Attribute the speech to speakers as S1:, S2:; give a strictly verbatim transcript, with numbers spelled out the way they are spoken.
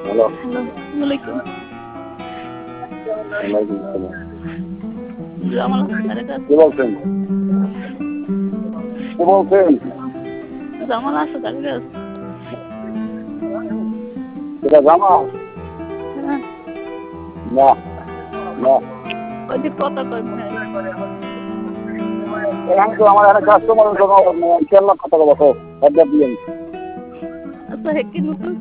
S1: Hello.
S2: Hello, আসসালামু আলাইকুম।
S1: ওয়ালাইকুম আসসালাম।
S2: জামাল স্যারের কাছে
S1: কে বলছেন? কে বলছেন?
S2: জামাল আছে স্যারের কাছে।
S1: এটা জামাল?
S2: হ্যাঁ,
S1: না, না।
S2: ওই যে কথা কয় মনে হয়।
S1: এখানে তো আমার একটা কাস্টমারের জন্য কেন কথা বলো তো? অর্ডার দিয়েন।
S2: আচ্ছা, হে কি নতুন